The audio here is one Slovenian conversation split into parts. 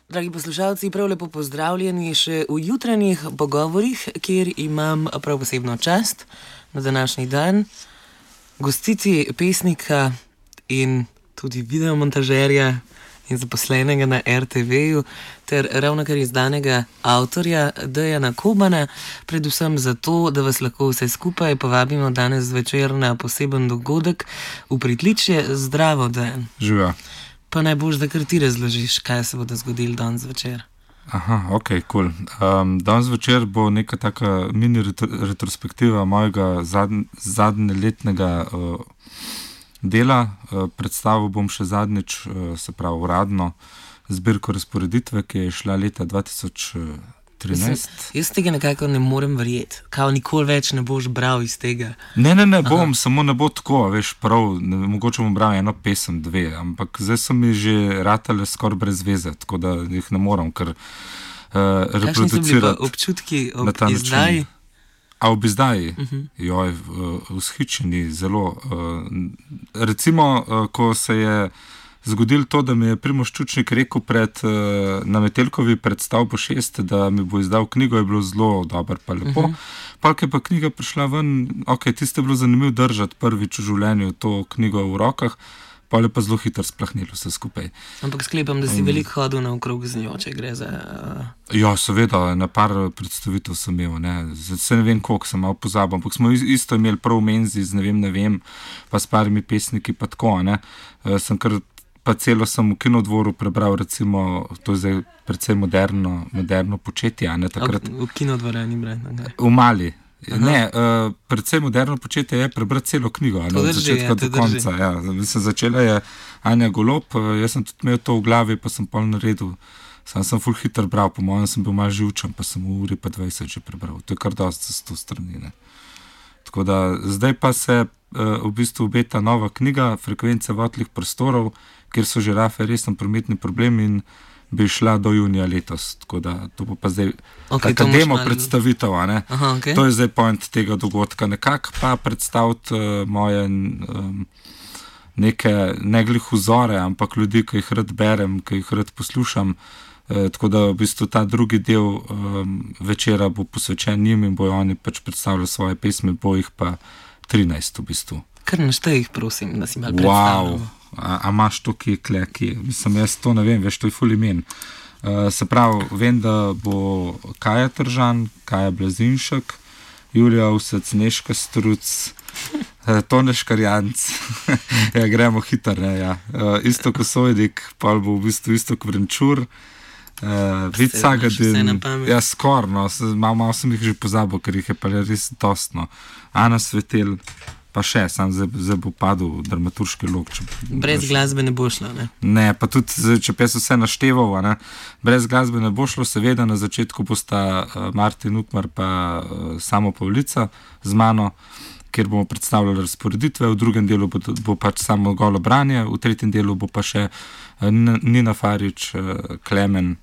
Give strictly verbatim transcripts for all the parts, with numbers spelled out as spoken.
Dragi poslušalci, prav lepo pozdravljeni še v jutranjih pogovorih, kjer imam prav posebno čast na današnji dan gostici pesnika in tudi videomontažerja in zaposlenega na er te veju ter ravnokar izdanega avtorja Dejana Kobana, predvsem zato, da vas lahko vse skupaj povabimo danes zvečer na poseben dogodek v pritličje. Zdravo, Dejan. Živijo. Pa najbolj, da kar ti razložiš, kaj se bo zgodilo danes večer. Aha, ok, cool. Um, danes večer bo neka taka mini retro, retrospektiva mojega zadn, zadnje letnega uh, dela. Uh, predstavil bom še zadnjič, uh, se pravi uradno, zbirko razporeditve, ki je šla leta dva tisoč trinajst. Jaz, jaz tega nekako ne morem verjeti. Kao nikoli več ne boš bral iz tega. Ne, ne, ne bom, Aha. samo ne bo tako, veš, prav, ne, mogoče bom bral eno pesem, dve, ampak zdaj so mi že ratale skoraj brez veze, tako da jih ne moram kar uh, reproducirati. Kakšni so bili pa občutki ob izdaji? A ob izdaji? Uh-huh. Joj, vzhičeni, zelo. Uh, recimo, uh, ko se je zgodilo to, da mi je Primož Čučnik rekel pred, uh, na Metelkovi predstavbo šest, da mi bo izdal knjigo, je bilo zelo dobro pa lepo. Uh-huh. Pa, ko je pa knjiga prišla ven, ok, tiste je bilo zanimivo držati prvič v življenju to knjigo v rokah, pa je pa zelo hitro splahnilo vse skupaj. Ampak sklepam, da si um, veliko hodil naokrog z njo, če gre za... Uh... Ja, seveda, na par predstavitev sem imel, ne, se ne vem, koliko sem malo pozabil, ampak smo isto imeli prav v menzi z ne vem, ne vem, pa s parimi pesniki, pa tako, ne, uh, sem kar pa celo sem v Kinodvoru prebral, recimo, to je zdaj precej moderno, moderno početje, ne, takrat. V Kinodvorani, ne? V Mali. Aha. Ne, uh, precej moderno početje je prebrati celo knjigo, ne, od začetka do konca, ja. Mislim, začela je Anja Golob, uh, jaz sem tudi imel to v glavi, pa sem pol naredil, sam sem ful hitro bral, po mojem sem bil malo živčen, pa sem v uri pa dvajset že prebral, to je kar dosti za sto strani, ne. Tako da, zdaj pa se uh, v bistvu obeta nova knjiga, Frekvence votlih prostorov, kjer so žirafe resen prometni problem in bi šla do junija letos. Tako da, to bo pa zdaj okay, taka demo predstavitev, a ne? Aha, okay. To je zdaj point tega dogodka. Nekako pa predstaviti uh, moje um, neke ne glih vzore, ampak ljudi, ki jih rad berem, ki jih rad poslušam. Uh, tako da v bistvu ta drugi del um, večera bo posvečen njim in bojo oni pač predstavljali svoje pesmi, bo jih pa trinajst v bistvu. Kar naštej jih, prosim, da si malo predstavljamo. Wow. A, a imaš to, ki je kleki? Mislim, jaz to ne vem, veš, to je ful imen. Uh, se pravi, vem, da bo Kaja Tržan, Kaja Blazinšek, Julija Usec, Neška Struc, uh, Tone Škarjanc, ja, gremo hitro, ne, ja. Uh, Istok Osojdik, pa bo v bistvu Istok Vrenčur, uh, Vid Sagadin, ja, skor, no, malo, malo sem jih že pozabil, ker jih je pa res dostno. Ana Svetel, pa še, sam zdaj, zdaj bo padel dramaturški lok. Če, brez veš, glasbe ne bo šlo, ne? Ne, pa tudi, če pes vse našteval, ne, brez glasbe ne bo šlo, seveda na začetku bosta uh, Martin Ukmar pa uh, Samo Pavlica z mano, kjer bomo predstavljali razporeditve, v drugem delu bo, bo pač samo golo branje, v tretjem delu bo pa še uh, Nina Farič, uh, Klemen,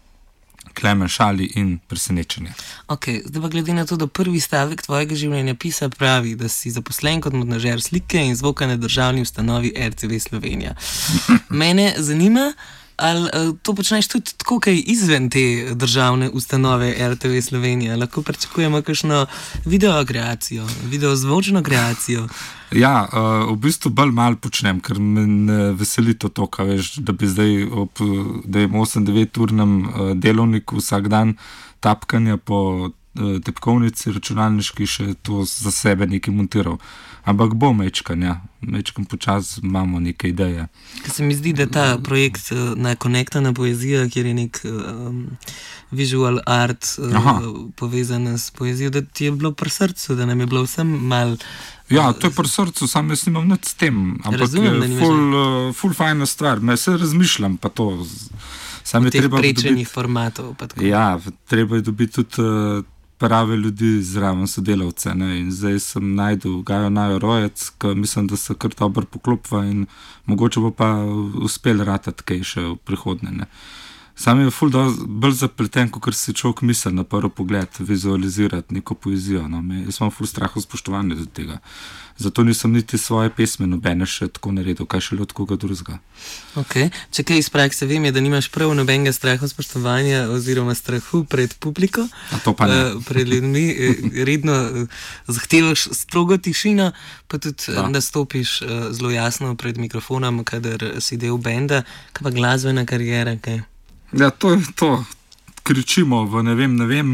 Klemen Šali in Presenečenje. Ok, zdaj pa glede na to, da prvi stavek tvojega življenja pisa pravi, da si zaposlen kot montažer slike in zvoka na državni ustanovi er te ve Slovenija. Mene zanima, ali uh, to počneš tudi tako, kaj izven te državne ustanove er te ve Slovenija? Lahko pričakujemo kakšno videokreacijo, videozvočno kreacijo? Ja, uh, v bistvu bolj malo počnem, ker me ne veseli to toka, veš, da bi zdaj ob osem devet urnem uh, delovniku vsak dan tapkanja po uh, tepkovnici računalniški še to za sebe nekaj montiral. Ampak bo mečkan, ja. Mečkan počas imamo neke ideje. Ker se mi zdi, da ta projekt uh, na Konektana poezija, kjer je nek um, visual art uh, povezan s poezijo, da ti je bilo pri srcu, da nam je bilo vsem mal... Ja, to je pri srcu, sam jaz nimam nič s tem, ampak Razumem, je ful, uh, ful fajna stvar, me se razmišljam, pa to... Sam v teh prečenih formatov. Pa tako. Ja, treba je dobiti tudi uh, prave ljudi zraven sodelavce, ne, in zdaj sem najdel Gajo Najo Rojec, ki mislim, da se kar dobro poklopva in mogoče bo pa uspel ratati kaj še v prihodnje, ne. Sam je ful dosti bolj zapleten, kot si človek misli na prvi pogled, vizualizirati neko poezijo. No. Me, jaz imam ful strahu spoštovanja do tega. Zato nisem niti svoje pesme nobene še tako naredil, kaj šele od koga drugega. Okay. Če kaj iz prakse vem, je, da nimaš prav nobenega strahu spoštovanja oziroma strahu pred publiko, A to pa ne. uh, pred ljudmi, redno uh, zahtevaš strogo tišino, pa tudi uh, nastopiš uh, zelo jasno pred mikrofonom, kadar si del benda, kaj pa glasbena karijera, kaj? Ja, to je to. Kričimo v ne vem, ne vem.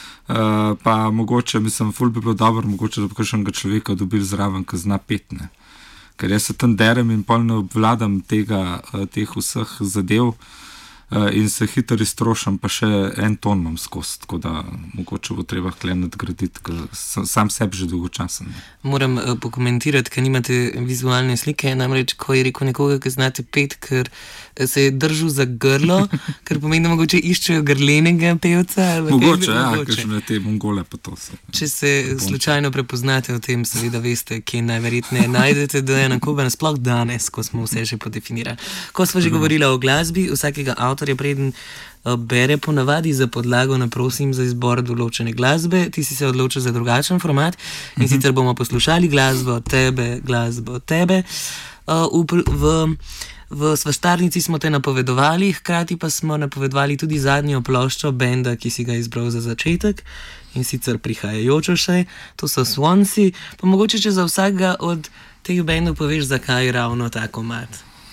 Uh, pa mogoče, mislim, ful bi bilo dobro, mogoče, da bi kakšnega človeka dobil zraven, ki zna petne. Ker jaz se tam derem in pol ne obvladam tega, uh, teh vseh zadev uh, in se hitro iztrošam, pa še en ton imam skozi, tako da mogoče bo treba kle nadgraditi, ker sam, sam sebi že dolgočasen. Moram uh, pokomentirati, ker nimate vizualne slike, namreč, ko je rekel nekoga, ki znate pet, ker se je držal za grlo, ker pomeni, da mogoče iščejo grlenega pevca. Mogoče, ja, ker še na te mongole pa to se. Če se slučajno prepoznate v tem, seveda veste, kje najverjetneje najdete Dejana Kobana, sploh danes, ko smo vse že podefinirali. Ko smo že govorili o glasbi, vsakega avtorja preden bere ponavadi za podlago, naprosim za izbor določene glasbe, ti si se odločil za drugačen format in uh-huh. sicer bomo poslušali glasbo tebe, glasbo tebe. Uh, v, v, v Svaštarnici smo te napovedovali, hkrati pa smo napovedovali tudi zadnjo ploščo benda, ki si ga izbral za začetek in sicer prihajajočo še, to so Swansi, pa mogoče če za vsakega od teh bendov poveš, zakaj ravno ta komad.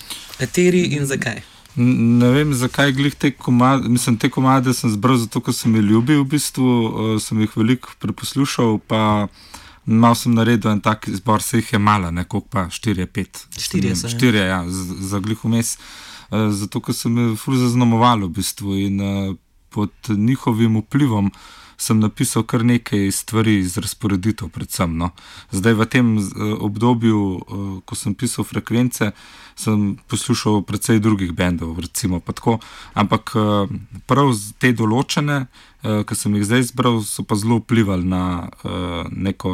Kateri in zakaj? Ne vem, zakaj glih te komade, mislim, te komade sem zbral zato, ker sem jih ljubil v bistvu, uh, sem jih veliko preposlušal, pa malo sem naredil en tak izbor, se jih je malo, ne, koliko pa, štirje, pet. Štirje so, Štirje, ja, za glih vmes, uh, zato, ker sem jih ful zaznamoval v bistvu in uh, pod njihovim vplivom sem napisal kar nekaj stvari iz razporeditev predvsem, no. Zdaj v tem uh, obdobju, uh, ko sem pisal Frekvence, sem poslušal precej drugih bendov, recimo pa tako, ampak uh, prav te določene, uh, ki sem jih zdaj izbral, so pa zelo vplivali na uh, neko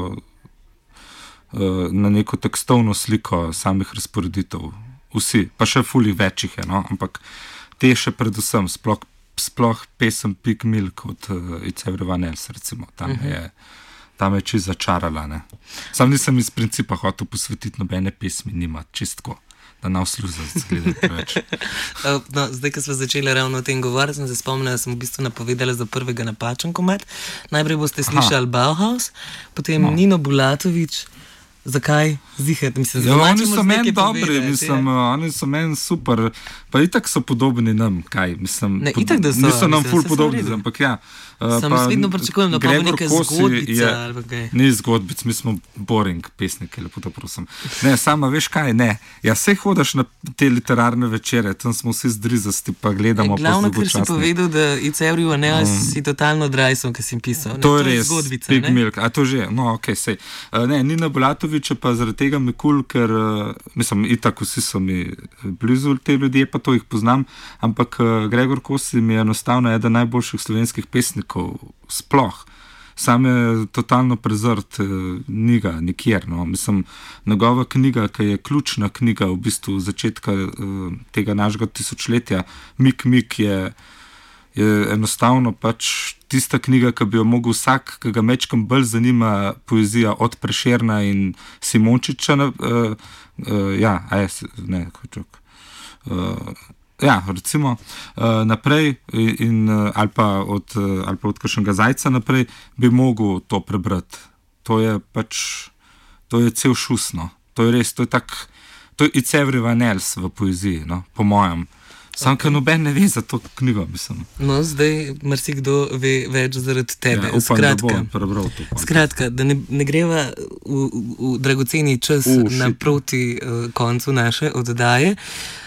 uh, na neko tekstovno sliko samih razporeditev. Vsi, pa še fulih večjih je, no, ampak te še predvsem, sploh sploh pesem Pig Milk od uh, It's Everyone Else, recimo, tam uh-huh. je tam je čist začarala, ne. Sam nisem iz principa hotel posvetiti nobene pesmi, nima čistko, da na usluza zgleda preveč. No, zdaj, ko smo začeli ravno o tem govoriti, sem se spomnila, da sem v bistvu napovedala za prvega napačen komad. Najprej boste slišali Bauhaus, potem no. Nino Bulatović. Zakaj? Zihet, mislim, ja, oni so meni dobri, mislim, oni so meni super, pa itak so podobni nam, kaj, mislim, ne, itak, da so, niso nam mislim, ful podobni, ampak ja. Sam vedno pričakujem, da pa bo neka zgodbica ali kaj. Ni zgodbic, mi smo boring pesniki, lepo to prosim. Ne, sama veš kaj, ne, ja se hodaš na te literarne večere, tam smo vsi zdrizasti, pa gledamo. Glavno, ker si povedal, da It's Everyone Else um, si totalno drajsom, ki si pisal. Ne, to je res, zgodbica, Pig ne? Milk, a to že, no okej, okay, sej. Uh, ne, Nina Bulatovića pa zaradi tega mi kul, ker, uh, mislim, itak vsi so mi blizu te ljudje, pa to jih poznam, ampak uh, Gregor Kos mi je enostavno eden najboljših slovenskih pesnikov sploh. Sam je totalno prezrt, ni ga nikjer. No. Mislim, njegova knjiga, ki je ključna knjiga v bistvu začetka uh, tega našega tisočletja, Mik Mik je, je enostavno pač tista knjiga, ki bi jo mogel vsak, ki ga mečkam bolj zanima poezija od Prešerna in Simončiča, uh, uh, ja, a je, ne, kočok, uh, ja, recimo, uh, naprej in, uh, ali pa od, uh, ali pa od kakšnega Zajca naprej bi mogel to prebrati. To je pač, to je cel šus, no. To je res, to je tak, to je It's Everyone Else v poeziji, no, po mojem. Sam, okay. Ker noben ne ve za to knjigo, mislim. No, zdaj marsikdo ve več zaradi tebe. Ja, upam, skratka, da bom prebral to. Skratka, da ne, ne greva v, v dragoceni čas uh, naproti uh, koncu naše oddaje.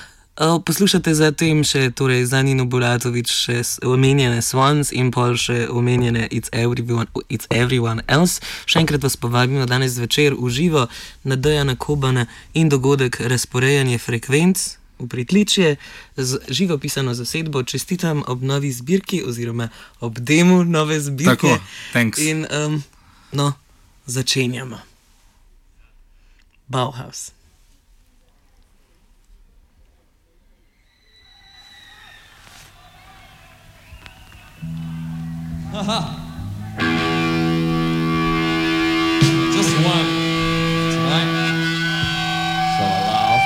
Uh, poslušate zatem še torej za Nino Bulatović še omenjene Swans in pol še omenjene It's Everyone, It's Everyone Else. Še enkrat vas povabimo danes zvečer v živo na Dejana Kobana in dogodek Razporejanje frekvenc v Pritličje z živo pisano zasedbo. Čestitam ob novi zbirki oziroma ob demu nove zbirke. Tako, thanks. In um, no, začenjamo. Bauhaus. Just one tonight. So loud.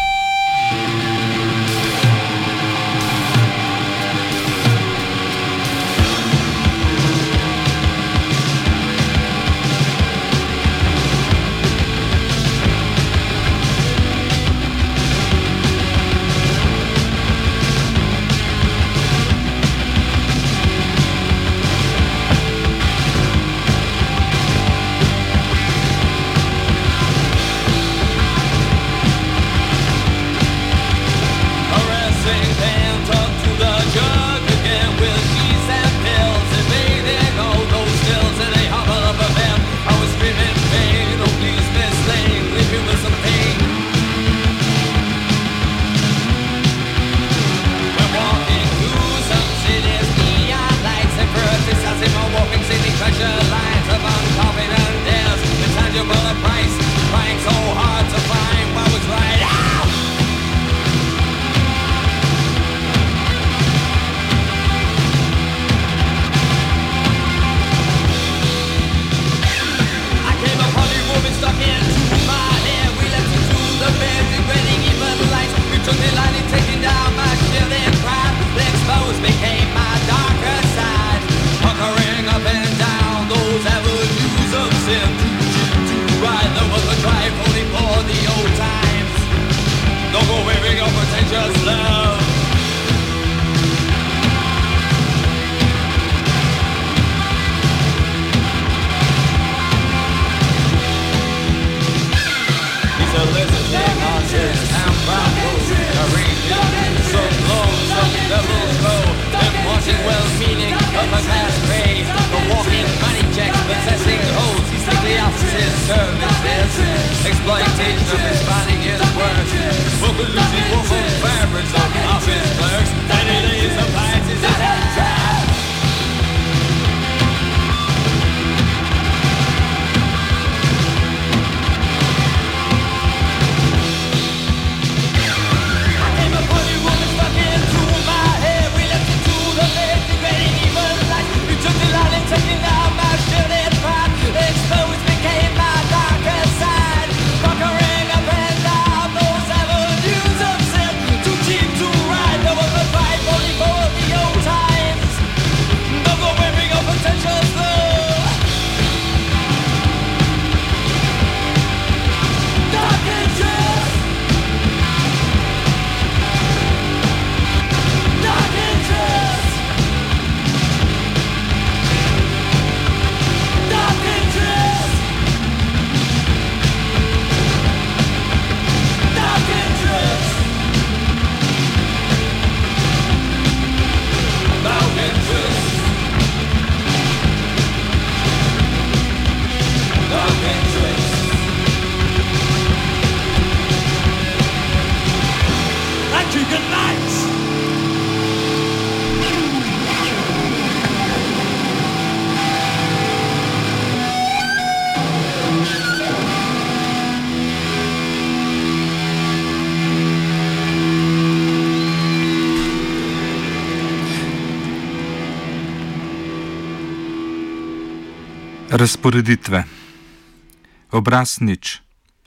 Razporeditve. Obraz nič.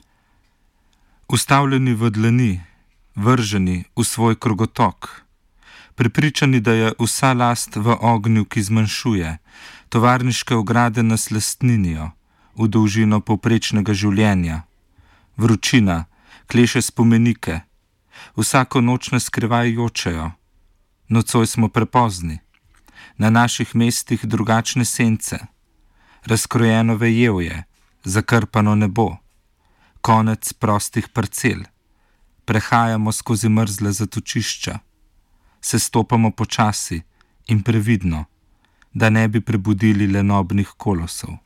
Ustavljeni v dlani, vrženi v svoj krogotok, prepričani, da je vsa last v ognju, ki zmanjšuje, tovarniške ograde nas lastninijo, v dolžino povprečnega življenja. Vročina, kleše spomenike, vsako noč nas skrivaj jočejo, nocoj smo prepozni, na naših mestih drugačne sence, razkrojeno vejevje, zakrpano nebo, konec prostih parcel, prehajamo skozi mrzle zatočišča, se stopamo počasi in previdno, da ne bi prebudili lenobnih kolosov.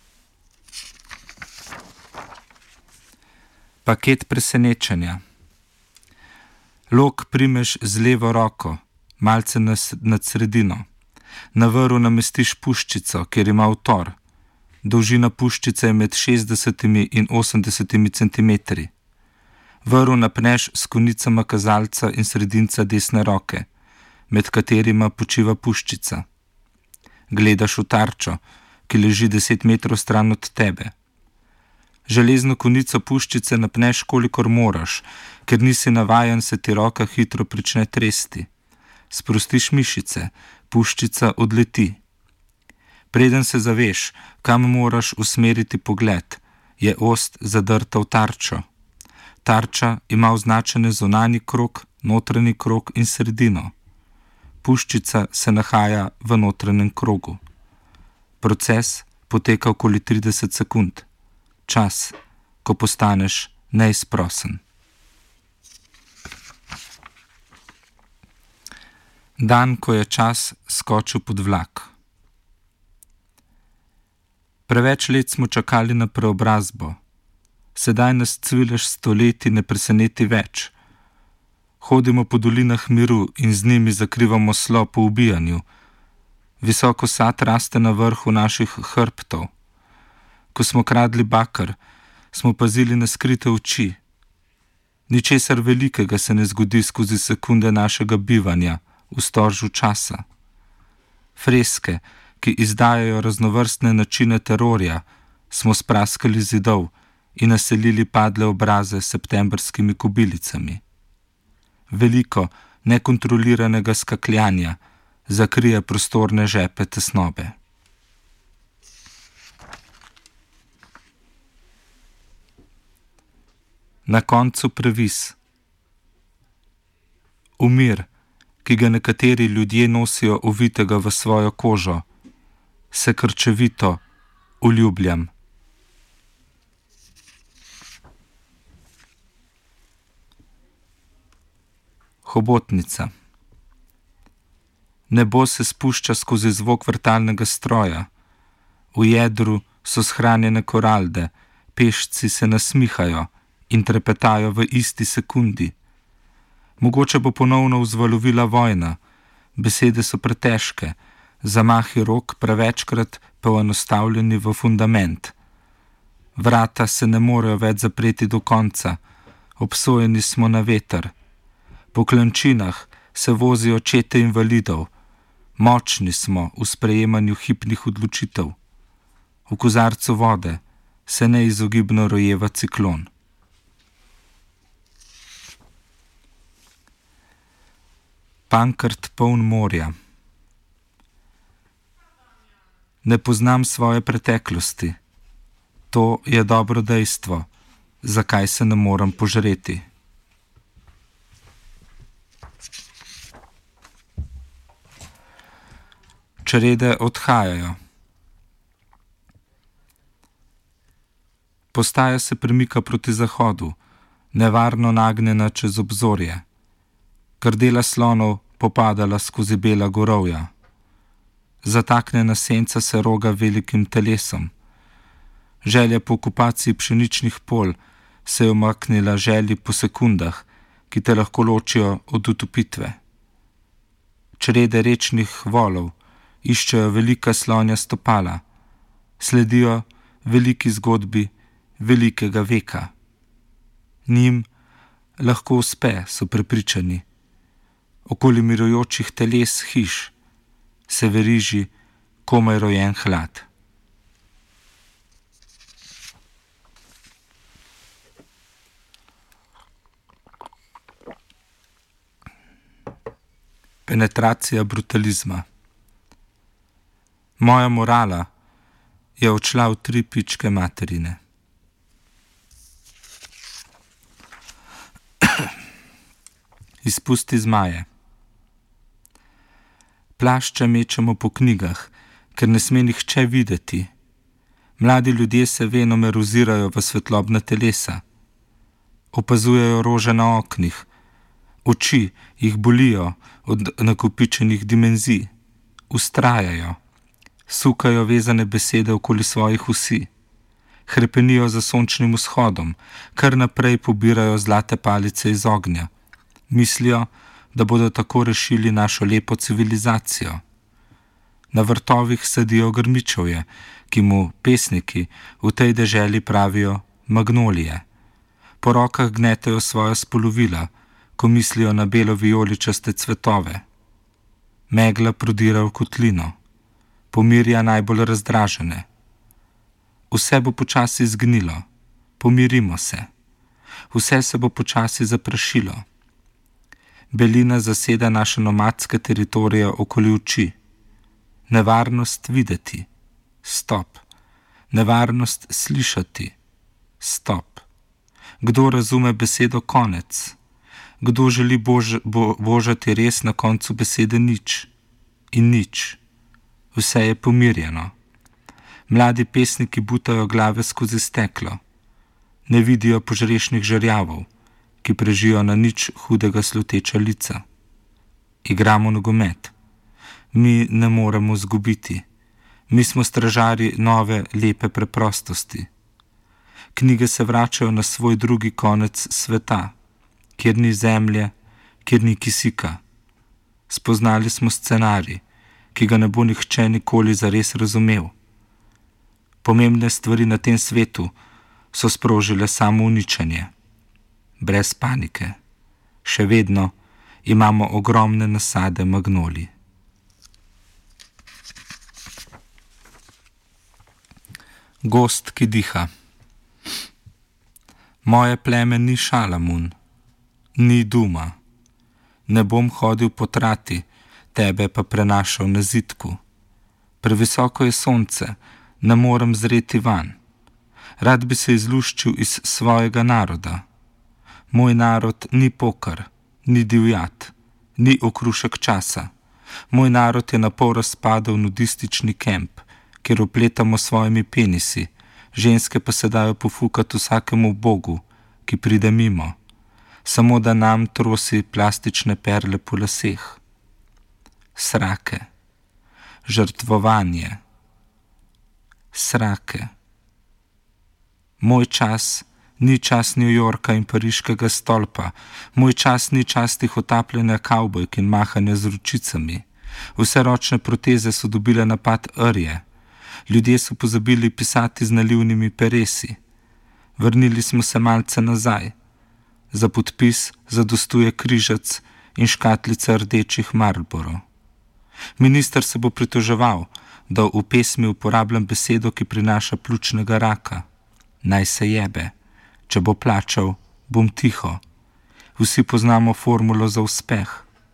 Paket presenečenja. Lok primeš z levo roko, malce nad sredino. Na vrhu namestiš puščico, kjer ima utor. Dolžina puščice je med šestdesetimi in osemdesetimi centimetri. Vrv napneš s konicama kazalca in sredinca desne roke, med katerima počiva puščica. gledaš v tarčo, ki leži deset metrov stran od tebe. Železno konico puščice napneš, kolikor moraš, ker nisi navajen, se ti roka hitro prične tresti. Sprostiš mišice, puščica odleti. Preden se zaveš, kam moraš usmeriti pogled, je ost zadrta v tarčo. Tarča ima označene zunanji krog, notranji krog in sredino. Puščica se nahaja v notranjem krogu. Proces poteka okoli trideset sekund. Čas, ko postaneš neizprosen. Dan, ko je čas skočil pod vlak. Preveč let smo čakali na preobrazbo. Sedaj nas cvilež stoletij ne preseneti več. Hodimo po dolinah miru in z njimi zakrivamo slo po ubijanju. Visoko sad raste na vrhu naših hrbtov. Ko smo kradli bakar, smo pazili na skrite oči. Ničesar velikega se ne zgodi skozi sekunde našega bivanja v storžu časa. Freske, ki izdajajo raznovrstne načine terorja, smo spraskali zidov in naselili padle obraze s septembrskimi kobilicami. Veliko nekontroliranega skakljanja zakrije prostorne žepe tesnobe. Na koncu previs. Umir, ki ga nekateri ljudje nosijo ovitega v svojo kožo, se krčevito uljubljam. Hobotnica. Nebo se spušča skozi zvok vrtalnega stroja. V jedru so shranjene koralde, pešci se nasmihajo in trepetajo v isti sekundi. Mogoče bo ponovno vzvalovila vojna, besede so pretežke, zamahi rok prevečkrat poenostavljeni v fundament. Vrata se ne morejo več zapreti do konca, obsojeni smo na veter. Po klančinah se vozijo čete invalidov, močni smo v sprejemanju hipnih odločitev. V kozarcu vode se neizogibno rojeva ciklon. Pankrt poln morja. Ne poznam svoje preteklosti. To je dobro dejstvo, zakaj se ne moram požreti. Črede odhajajo. Postaja se premika proti zahodu, nevarno nagnjena čez obzorje. Krdela slonov popadala skozi bela gorovja. Zataknjena senca se roga velikim telesom. Želja po okupaciji pšeničnih polj se je umaknila želji po sekundah, ki te lahko ločijo od utopitve. Črede rečnih volov iščejo velika slonja stopala, sledijo veliki zgodbi velikega veka. Njim lahko uspe, so prepričani. Okoli mirujočih teles hiš se veriži komaj rojen hlad. Penetracija brutalizma. Moja morala je odšla v tri pičke materine. Izpusti zmaje. Plašče mečemo po knjigah, ker ne sme nihče videti. Mladi ljudje se venomer ozirajo v svetlobna telesa. Opazujejo rože na oknih. Oči jih bolijo od nakopičenih dimenzij. Ustrajajo. Sukajo vezane besede okoli svojih usi. Hrepenijo za sončnim vzhodom, kar naprej pobirajo zlate palice iz ognja. Mislijo, da bodo tako rešili našo lepo civilizacijo. Na vrtovih sadijo grmičevje, ki mu pesniki v tej deželi pravijo magnolije. Po rokah gnetejo svoja spolovila, ko mislijo na belo vijoličaste cvetove. Megla prodira v kotlino. pomirja najbolj razdražene. Vse bo počasi izgnilo, pomirimo se. Vse se bo počasi zaprašilo. Belina zaseda naše nomadske teritorije okoli oči. Nevarnost videti, stop. Nevarnost slišati, stop. Kdo razume besedo konec? Kdo želi bož, bo, božati res na koncu besede nič in nič? Vse je pomirjeno. Mladi pesniki butajo glave skozi steklo. Ne vidijo požrešnih žerjavov, ki prežijo na nič hudega sluteča lica. Igramo nogomet. Mi ne moremo zgubiti. Mi smo stražarji nove, lepe preprostosti. Knjige se vračajo na svoj drugi konec sveta, kjer ni zemlje, kjer ni kisika. Spoznali smo scenarij, ki ga ne bo nihče nikoli zares razumel. Pomembne stvari na tem svetu so sprožile samo uničenje. Brez panike. Še vedno imamo ogromne nasade magnolij. Gost, ki diha. Moje pleme ni Šalamun, ni Duma. Ne bom hodil po trati, tebe pa prenašal na zidku. Previsoko je sonce, ne morem zreti van. Rad bi se izluščil iz svojega naroda. Moj narod ni pokar, ni divjat, ni okrušek časa. Moj narod je napol razpadel nudistični kemp, kjer opletamo svojimi penisi, ženske pa se dajo pofukati vsakemu bogu, ki pride mimo, samo da nam trosi plastične perle po laseh. Srake. Žrtvovanje. Srake. Moj čas ni čas New Yorka in pariškega stolpa, moj čas ni čas tihotapljenja kavbojk in mahanja z ročicami. Vse ročne proteze so dobile napad rje. Ljudje so pozabili pisati z nalivnimi peresi. Vrnili smo se malce nazaj. Za podpis zadostuje križac in škatlica rdečih Marlboro. Minister se bo pritoževal, da v pesmi uporabljam besedo, ki prinaša pljučnega raka. Naj se jebe. Če bo plačal, bom tiho. Vsi poznamo formulo za uspeh.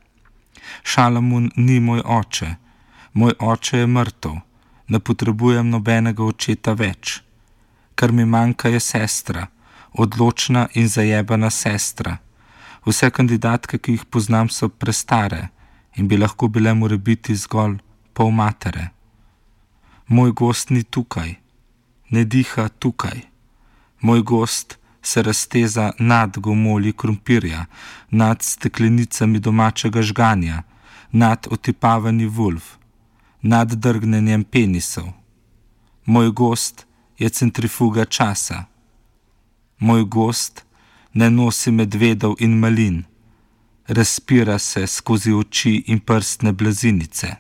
Šalamun ni moj oče. Moj oče je mrtev. Ne potrebujem nobenega očeta več. Kar mi manjka je sestra, odločna in zajebana sestra. Vse kandidatke, ki jih poznam, so prestare in bi lahko bile morebiti zgolj pol matere. Moj gost ni tukaj, ne diha tukaj. Moj gost se razteza nad gomolji krompirja, nad steklenicami domačega žganja, nad otipavanji vulv, nad drgnenjem penisov. Moj gost je centrifuga časa. Moj gost ne nosi medvedov in malin, razpira se skozi oči in prstne blazinice.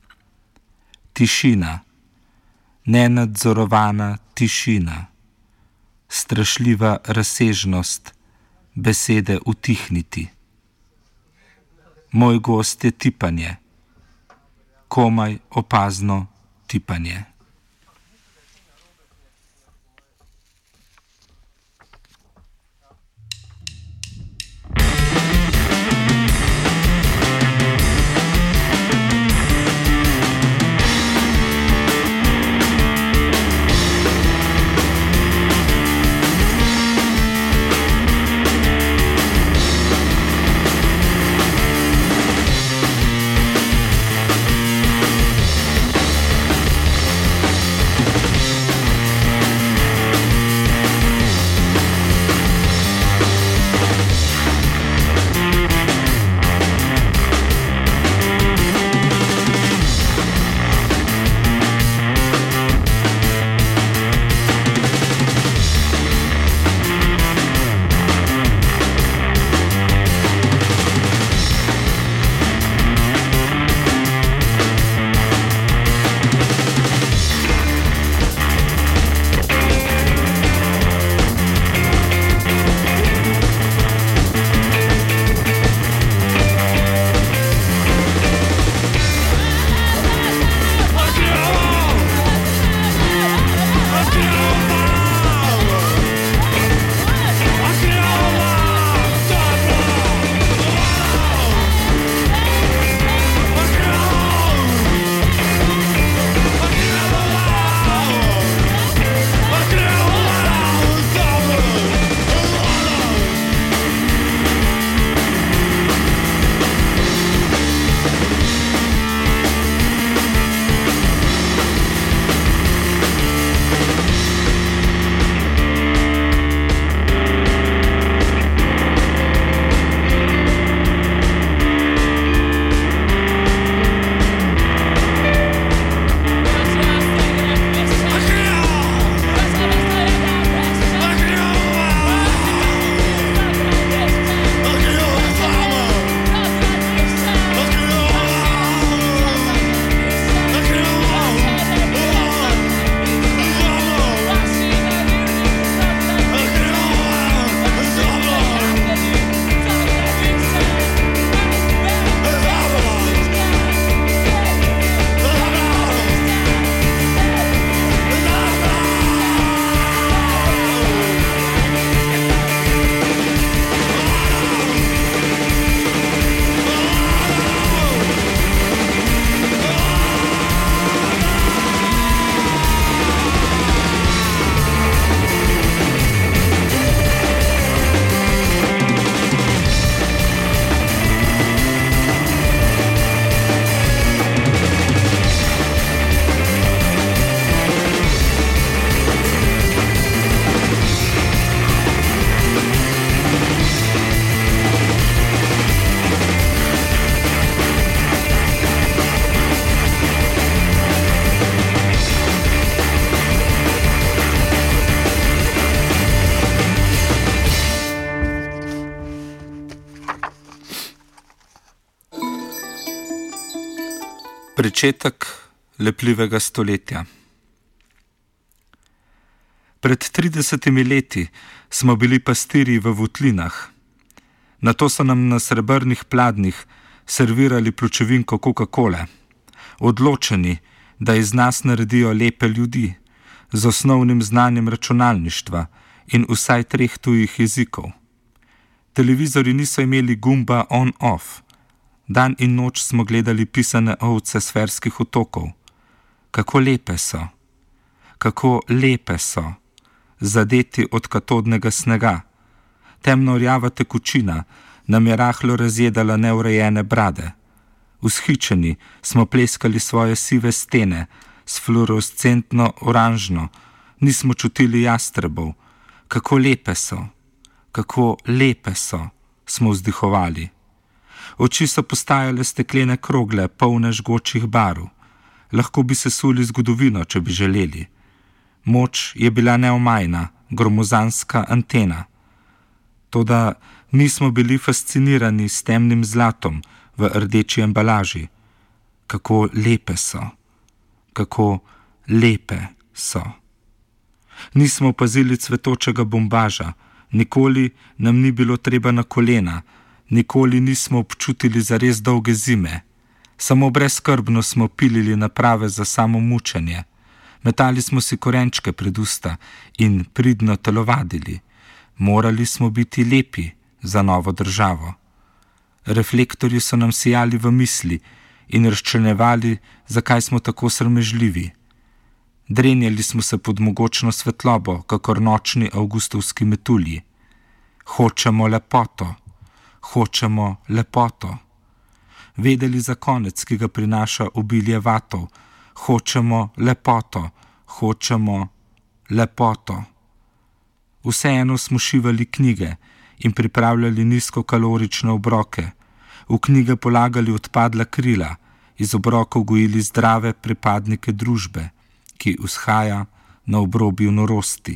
Tišina, nenadzorovana tišina, strašljiva razsežnost besede utihniti. Moj gost je tipanje, komaj opazno tipanje. Pričetek lepljivega stoletja. Pred tridesetimi leti smo bili pastirji v votlinah. Nato so nam na srebrnih pladnjih servirali pločevinko Coca-Cole, odločeni, da iz nas naredijo lepe ljudi, z osnovnim znanjem računalništva in vsaj treh tujih jezikov. Televizori niso imeli gumba on-off. Dan in noč smo gledali pisane ovce s Ferskih otokov. Kako lepe so, kako lepe so, zadeti od katodnega snega. Temno rjava tekočina nam je rahlo razjedala neurejene brade. Vzhičeni smo pleskali svoje sive stene s fluorescentno oranžno, nismo čutili jastrebov. Kako lepe so, kako lepe so, smo vzdihovali. Oči so postajale steklene krogle, polne žgočih barv. Lahko bi se suli zgodovino, če bi želeli. Moč je bila neomajna, gromozanska antena. Toda mi smo bili fascinirani s temnim zlatom v rdeči embalaži. Kako lepe so, kako lepe so. Nismo opazili cvetočega bombaža, nikoli nam ni bilo treba na kolena, nikoli nismo občutili zares dolge zime. Samo brezskrbno smo pilili naprave za samo mučenje. Metali smo si korenčke pred usta in pridno telovadili. Morali smo biti lepi za novo državo. Reflektorji so nam sijali v misli in razčlenjevali, zakaj smo tako sramežljivi. Drenjali smo se pod mogočno svetlobo, kakor nočni avgustovski metulji. Hočemo lepoto, hočemo lepoto. Vedeli za konec, ki ga prinaša obilje vatov. Hočemo lepoto, hočemo lepoto. Vseeno smo šivali knjige in pripravljali nizkokalorične obroke. V knjige polagali odpadla krila, iz obrokov gojili zdrave pripadnike družbe, ki vzhaja na obrobju norosti.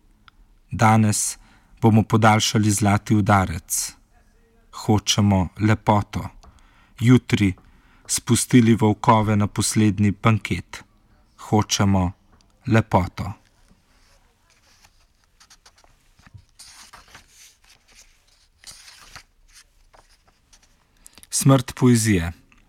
Danes bomo podaljšali zlati udarec. Hočemo lepoto. Jutri spustili volkove na poslednji banket. Hočemo lepoto. Smrt poezije.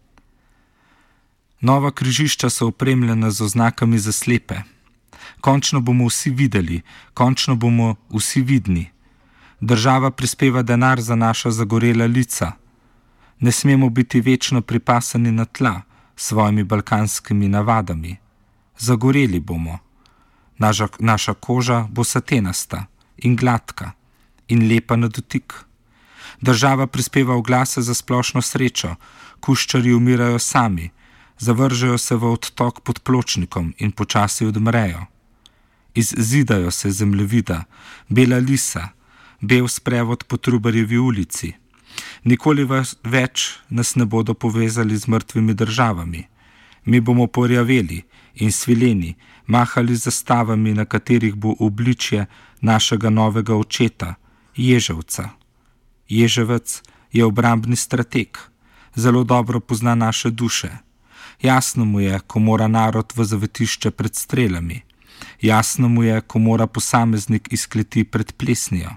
Nova križišča so opremljena z oznakami za slepe. Končno bomo vsi videli, končno bomo vsi vidni. Država prispeva denar za naša zagorela lica. Ne smemo biti večno pripasani na tla s svojimi balkanskimi navadami. Zagoreli bomo. Naša, naša koža bo satenasta in gladka in lepa na dotik. Država prispeva oglase za splošno srečo, kuščarji umirajo sami, zavržejo se v odtok pod pločnikom in počasi odmrejo. Izzidajo se zemljevida, bela lisa, bel sprevod po Trubarjevi ulici. Nikoli več nas ne bodo povezali z mrtvimi državami. Mi bomo porjaveli in svileni, mahali zastavami, na katerih bo obličje našega novega očeta, Ježevca. Ježevec je obrambni strateg, zelo dobro pozna naše duše. Jasno mu je, ko mora narod v zavetišče pred strelami. Jasno mu je, ko mora posameznik iz kleti pred plesnijo.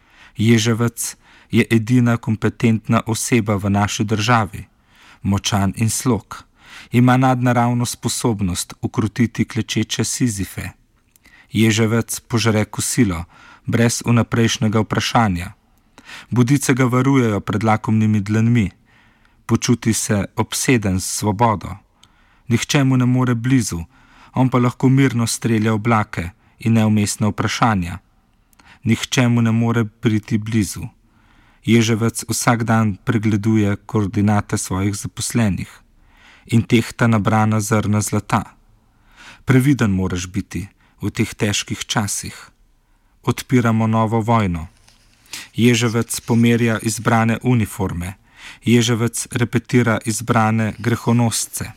Ježevec je edina kompetentna oseba v naši državi, močan in slog. Ima nadnaravno sposobnost ukrotiti klečeče Sizife. Ježevec požre kosilo, brez vnaprejšnjega vprašanja. Budice ga varujejo pred lakomnimi dlanmi. Počuti se obseden s svobodo. Nihče mu ne more blizu, on pa lahko mirno strelja oblake in neumestne vprašanja. Nihče mu ne more priti blizu. Ježevec vsak dan pregleduje koordinate svojih zaposlenih in tehta nabrana zrna zlata. Previden moraš biti v teh težkih časih. Odpiramo novo vojno. Ježevec pomerja izbrane uniforme. Ježevec repetira izbrane grehonosce.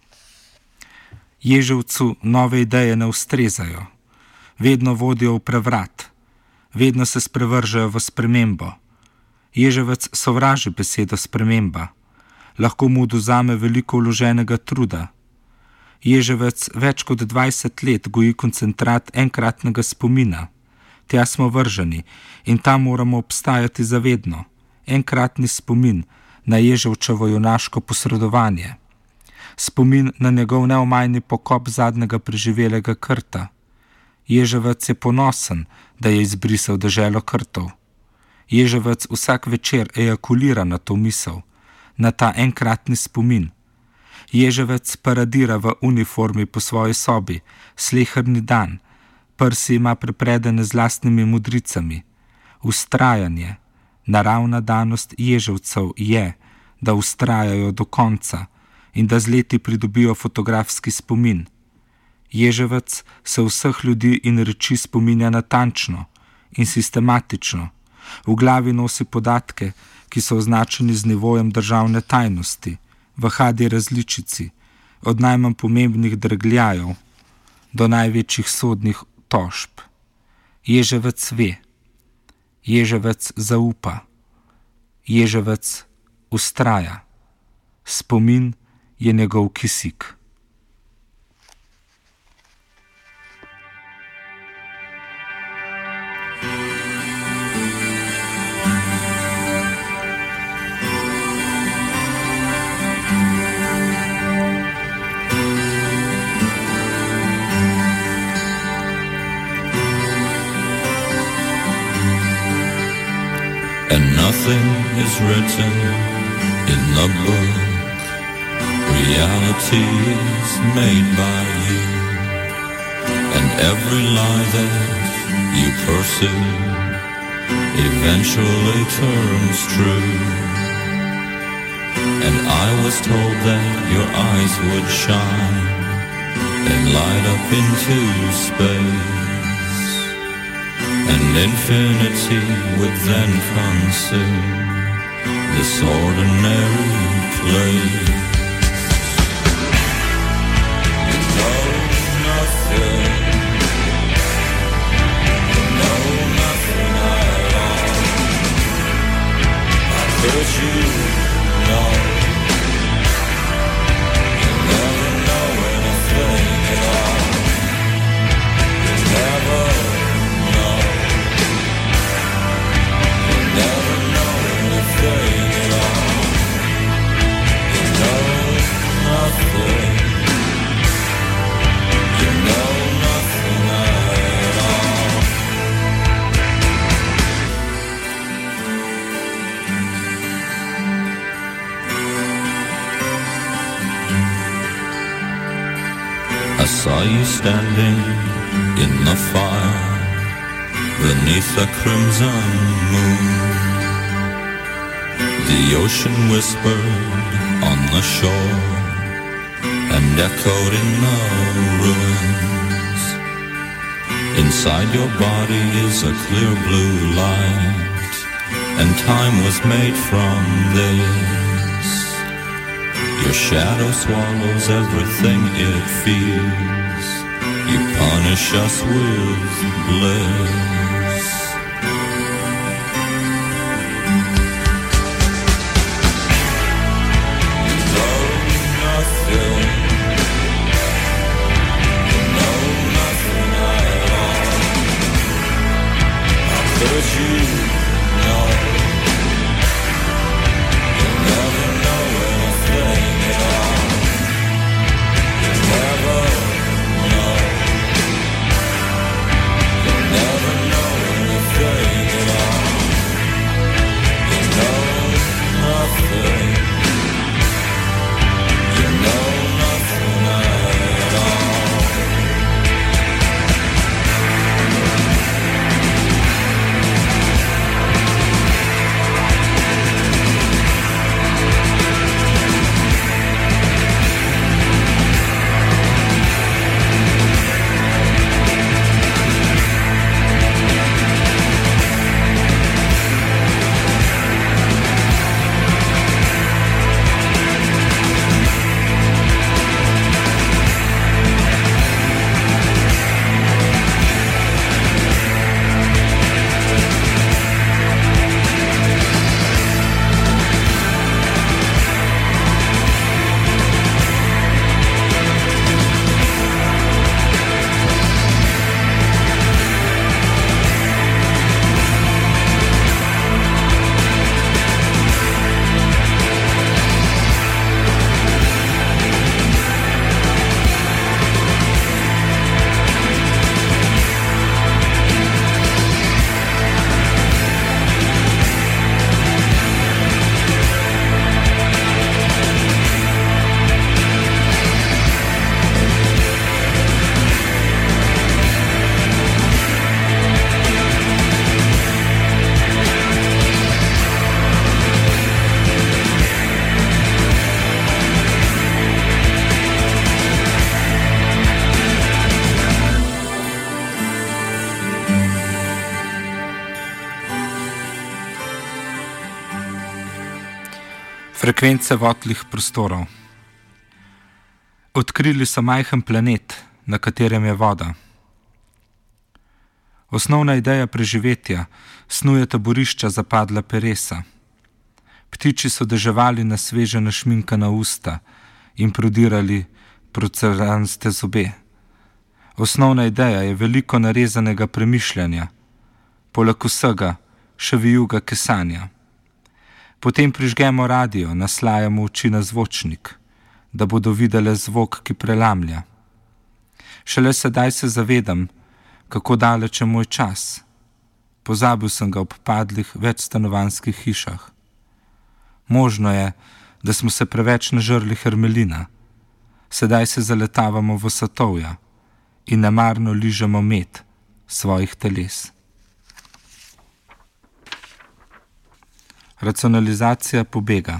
Ježevcu nove ideje ne ustrezajo. Vedno vodijo v prevrat. Vedno se sprevržejo v spremembo. Ježevec sovraži besedo sprememba. lahko mu odvzame veliko vloženega truda. Ježevec več kot dvajset let goji koncentrat enkratnega spomina. Tja smo vrženi in tam moramo obstajati zavedno. Enkratni spomin na Ježevčevo junaško posredovanje. Spomin na njegov neomajni pokop zadnjega preživelega Krta. Ježevec je ponosen, da je izbrisal deželo Krtov. Ježevec vsak večer ejakulira na to misel, na ta enkratni spomin. Ježevec paradira v uniformi po svoji sobi, sleherni dan, prsi ima prepredene z lastnimi modricami. Ustrajanje, naravna danost Ježevcev je, da ustrajajo do konca in da z leti pridobijo fotografski spomin. Ježevec se vseh ljudi in reči spominja natančno in sistematično. V glavi nosi podatke, ki so označeni z nivojem državne tajnosti, v hadi različici, od najmanj pomembnih drgljajev do največjih sodnih tožb. Ježevec ve, Ježevec zaupa, Ježevec ustraja. Spomin je njegov kisik. And nothing is written in the book. Reality is made by you. And every lie that you pursue eventually turns true. And I was told that your eyes would shine and light up into space. And infinity would then consume this ordinary place. You know nothing, you know nothing at all. How could you know? You never know anything at all. You never never know anything at all. You know nothing. You know nothing at all. I saw you standing in the fire beneath a crimson moon. The ocean whispered on the shore and echoed in the ruins. Inside your body is a clear blue light, and time was made from this. Your shadow swallows everything it feels. You punish us with bliss. You know nothing. You know nothing at all. How could you know? You never know anything at all. You never know. You never know Frekvence votlih prostorov. Odkrili so majhen planet, na katerem je voda. Osnovna ideja preživetja snuje taborišča zapadla peresa. Ptiči so deževali na sveže našminkana usta in prodirali porcelanste zobe. Osnovna ideja je veliko narezanega premišljanja, poleg vsega še vijuga kesanja. Potem prižgemo radio, naslajamo oči na zvočnik, da bodo videle zvok, ki prelamlja. Šele sedaj se zavedam, kako daleč je moj čas. Pozabil sem ga ob padlih večstanovanjskih hišah. Možno je, da smo se preveč nažrli hermelina. Sedaj se zaletavamo v satovja in nemarno ližemo med svojih teles. Racionalizacija pobega.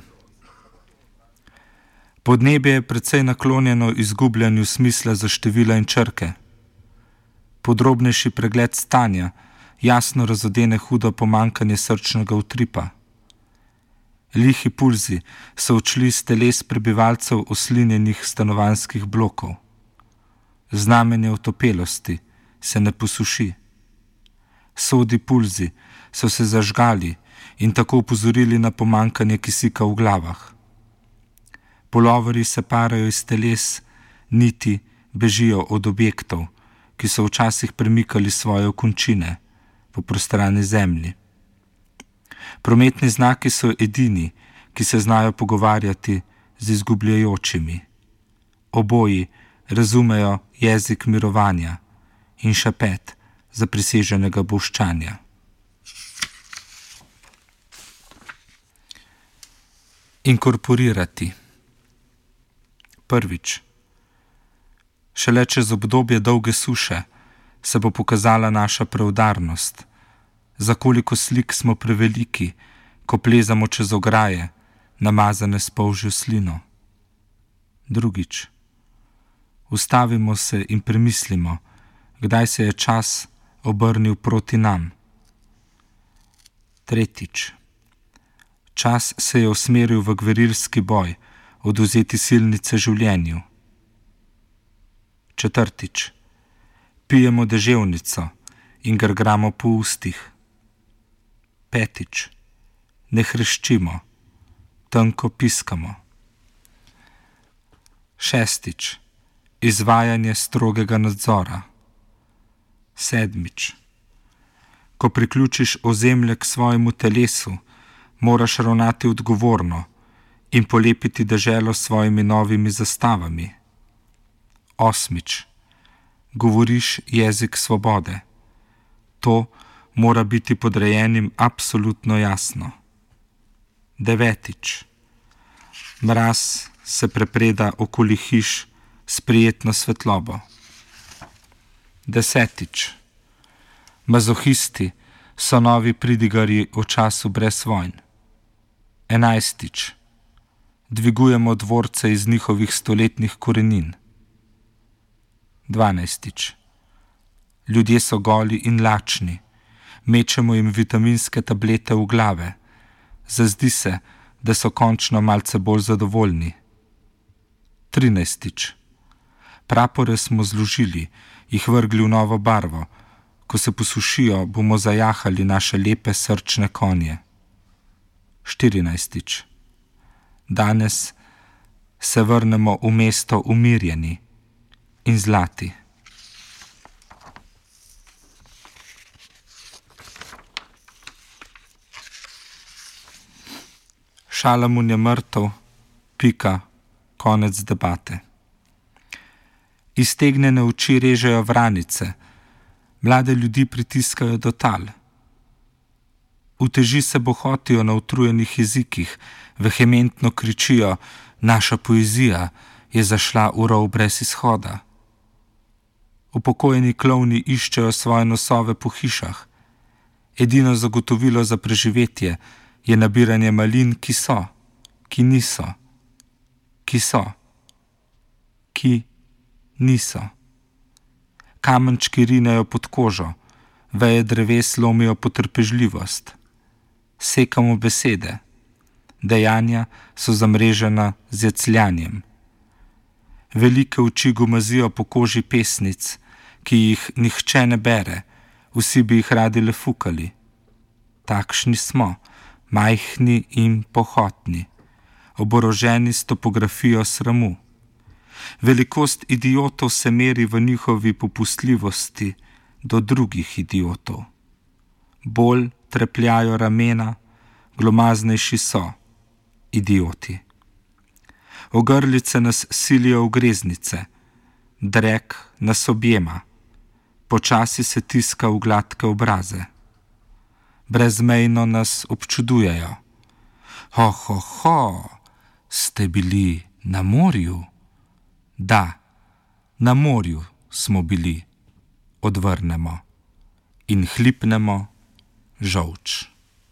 Podnebje je precej naklonjeno izgubljanju smisla za števila in črke. Podrobnejši pregled stanja jasno razodene hudo pomanjkanje srčnega utripa. Lihi pulzi so odšli iz teles prebivalcev oslinjenih stanovanjskih blokov. Znamenje otopelosti se ne posuši. Sodi pulzi so se zažgali in tako upozorili na pomanjkanje kisika v glavah. Puloverji se parajo iz teles, niti bežijo od objektov, ki so včasih premikali svoje končine po prostrani zemlji. Prometni znaki so edini, ki se znajo pogovarjati z izgubljajočimi. Oboji razumejo jezik mirovanja in šepet zapriseženega bolščanja. Inkorporirati. Prvič. Šele čez obdobje dolge suše se bo pokazala naša preudarnost, za koliko slik smo preveliki, ko plezamo čez ograje, namazane s polžjo slino. Drugič. Ustavimo se in premislimo, kdaj se je čas obrnil proti nam. Tretjič. Čas se je usmeril v gverilski boj, odvzeti silnice življenju. Četrtič. Pijemo deževnico in grgramo po ustih. Petič. Ne hreščimo, tanko piskamo. Šestič. Izvajanje strogega nadzora. Sedmič. Ko priključiš ozemlje k svojemu telesu, moraš ravnati odgovorno in polepiti deželo s svojimi novimi zastavami. Osmič. Govoriš jezik svobode. To mora biti podrejenim absolutno jasno. Devetič. Mraz se prepreda okoli hiš s prijetno svetlobo. Desetič. Mazohisti so novi pridigarji o času brez vojn. Enajstič. Dvigujemo dvorce iz njihovih stoletnih korenin. Dvanajstič. Ljudje so goli in lačni, mečemo jim vitaminske tablete v glave, zazdi se, da so končno malce bolj zadovoljni. Trinajstič. Prapore smo zložili, jih vrgli v novo barvo, ko se posušijo, bomo zajahali naše lepe srčne konje. Štirinajstič. Danes se vrnemo v mesto umirjeni in zlati. Šalamun je mrtev, pika, konec debate. Iztegnjene oči režejo vranice, mlade ljudi pritiskajo do tal. Uteži se bohotijo na utrujenih jezikih, vehementno kričijo, naša poezija je zašla v rov brez izhoda. Upokojeni klovni iščejo svoje nosove po hišah. Edino zagotovilo za preživetje je nabiranje malin, ki so, ki niso, ki so, ki niso. Kamenčki rinejo pod kožo, veje dreves lomijo potrpežljivost. Sekamo besede, dejanja so zamrežena z jecljanjem. Velike oči gomazijo po koži pesnic, ki jih nihče ne bere, vsi bi jih radi le fukali. Takšni smo, majhni in pohotni, oboroženi s topografijo sramu. Velikost idiotov se meri v njihovi popustljivosti do drugih idiotov. Bolj trepljajo ramena, glomaznejši so idioti. Ogrlice nas silijo v greznice, drek nas objema, počasi se tiska v gladke obraze. Brezmejno nas občudujejo. Ho, ho, ho, ste bili na morju? Da, na morju smo bili, odvrnemo in hlipnemo žolč.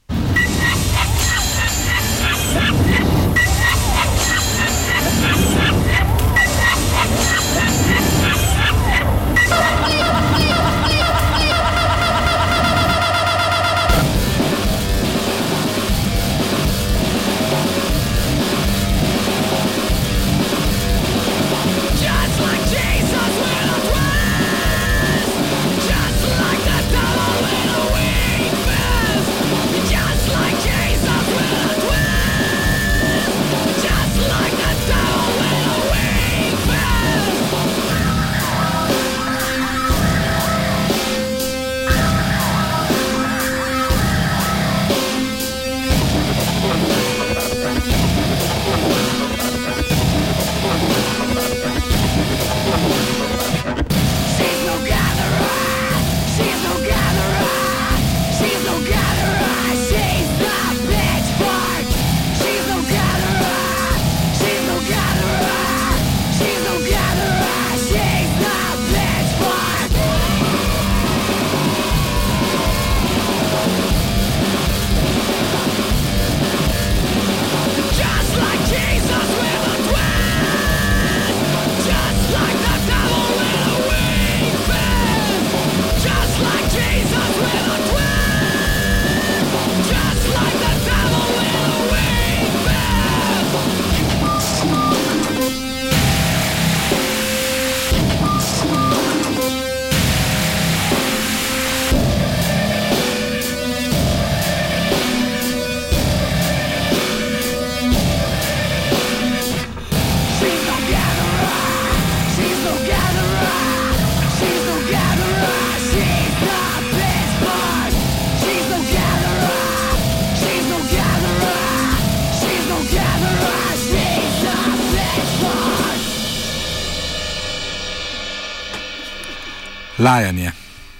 Lajanje.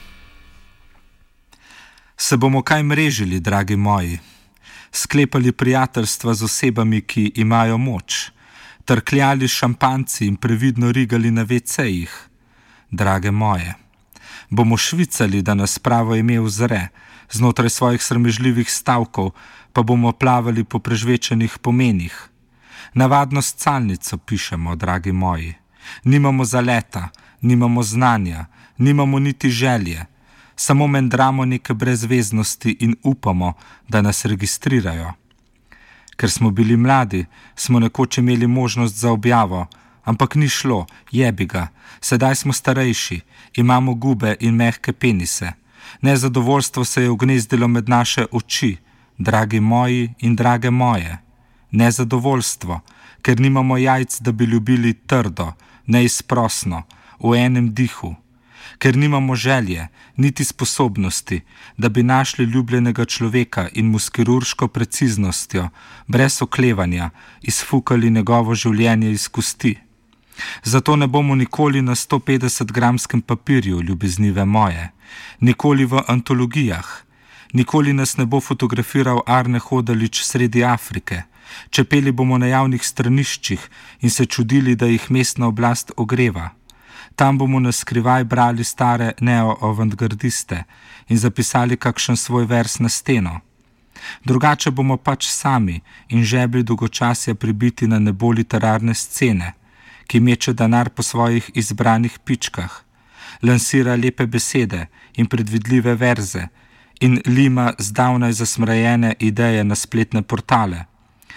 Se bomo kaj mrežili, dragi moji, sklepali prijateljstva z osebami, ki imajo moč, trkljali šampanci in previdno rigali na vecejih, drage moje. Bomo švicali, da nas pravo ime vzre, znotraj svojih sramežljivih stavkov pa bomo plavali po prežvečenih pomenih. Navadno scalnico pišemo, dragi moji. Nimamo zaleta, nimamo znanja, nimamo niti želje, samo mendramo neke brezveznosti in upamo, da nas registrirajo. Ker smo bili mladi, smo nekoč imeli možnost za objavo, ampak ni šlo, jebi ga, sedaj smo starejši, imamo gube in mehke penise. Nezadovoljstvo se je ugnezdilo med naše oči, dragi moji in drage moje. Nezadovoljstvo, ker nimamo jajc, da bi ljubili trdo, neizprosno, v enem dihu. Ker nimamo želje, niti sposobnosti, da bi našli ljubljenega človeka in mu s kirurško preciznostjo, brez oklevanja, izfukali njegovo življenje iz kosti. Zato ne bomo nikoli na sto petdeset gramskem papirju, ljubeznive moje, nikoli v antologijah, nikoli nas ne bo fotografiral Arne Hodalič sredi Afrike, čepeli bomo na javnih straniščih in se čudili, da jih mestna oblast ogreva. Tam bomo na skrivaj brali stare neo-avantgardiste in zapisali kakšen svoj vers na steno. Drugače bomo pač sami in žebli dolgočasja pribiti na nebo literarne scene, ki meče denar po svojih izbranih pičkah, lansira lepe besede in predvidljive verze in lima zdavnaj zasmrajene ideje na spletne portale.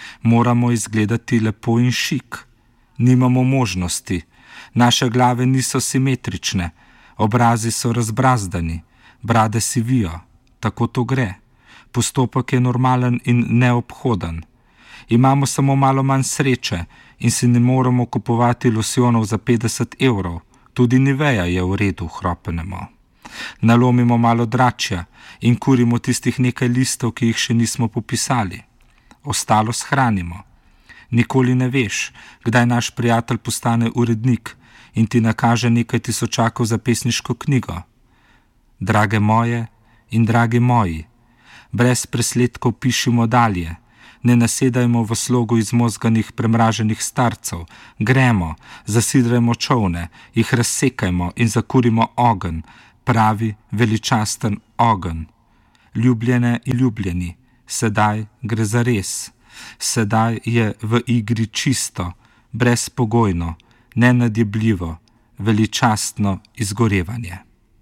Moramo izgledati lepo in šik. Nimamo možnosti. Naše glave niso simetrične, obrazi so razbrazdani, brade sivijo. Tako to gre. Postopek je normalen in neobhoden. Imamo samo malo manj sreče in si ne moremo kupovati losjonov za petdeset evrov. Tudi Niveja je v redu, hropenemo. Nalomimo malo dračja in kurimo tistih nekaj listov, ki jih še nismo popisali. Ostalo shranimo. Nikoli ne veš, kdaj naš prijatelj postane urednik in ti nakaže nekaj tisočakov za pesniško knjigo. Drage moje in dragi moji, brez presledkov pišimo dalje. Ne nasedajmo v slogu izmozganih premraženih starcev. Gremo, zasidrajmo čovne, jih razsekajmo in zakurimo ogenj, pravi veličasten ogenj. Ljubljene in ljubljeni, sedaj gre za res. Sedaj je v igri čisto, brezpogojno, nenadjebljivo, veličastno izgorevanje.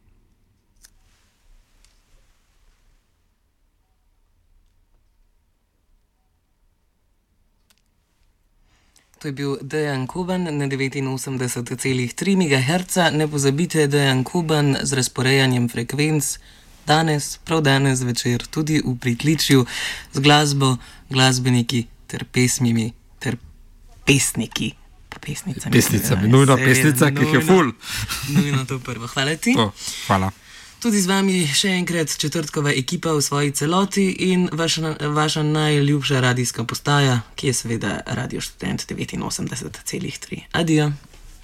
To je bil Dejan Kuban na devetinosemdeset celih tri megaherca. Ne pozabite, Dejan Kuban z razporejanjem frekvenc danes, prav danes večer, tudi v pritličju z glasbo, glasbeniki ter pesmimi ter pesniki. Pa pesnicami. Pesnicami, nujno pesnica, ki jih je ful. Nujno to prvo. Hvala ti. To, hvala. Tudi z vami še enkrat četrtkova ekipa v svoji celoti in vaša, vaša najljubša radijska postaja, ki je seveda Radio Študent devetinosemdeset celih tri. Adijo.